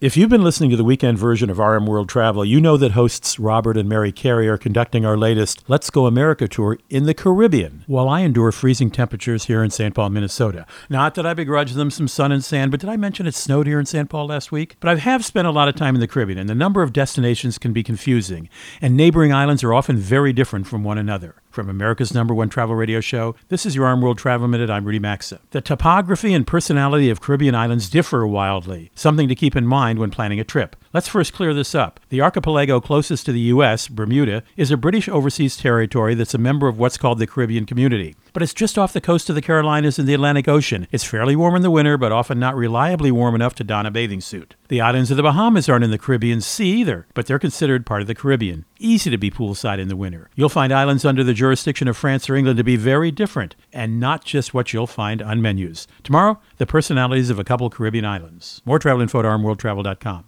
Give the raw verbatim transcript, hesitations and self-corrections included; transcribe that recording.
If you've been listening to the weekend version of R M World Travel, you know that hosts Robert and Mary Carey are conducting our latest Let's Go America tour in the Caribbean, while I endure freezing temperatures here in Saint Paul, Minnesota. Not that I begrudge them some sun and sand, but did I mention it snowed here in Saint Paul last week? But I have spent a lot of time in the Caribbean, and the number of destinations can be confusing, and neighboring islands are often very different from one another. From America's number one travel radio show, this is your R M World Travel Minute. I'm Rudy Maxa. The topography and personality of Caribbean islands differ wildly, something to keep in mind when planning a trip. Let's first clear this up. The archipelago closest to the U S, Bermuda, is a British overseas territory that's a member of what's called the Caribbean Community. But it's just off the coast of the Carolinas in the Atlantic Ocean. It's fairly warm in the winter, but often not reliably warm enough to don a bathing suit. The islands of the Bahamas aren't in the Caribbean Sea either, but they're considered part of the Caribbean. Easy to be poolside in the winter. You'll find islands under the jurisdiction of France or England to be very different, and not just what you'll find on menus. Tomorrow, the personalities of a couple Caribbean islands. More travel info at r m world travel dot com.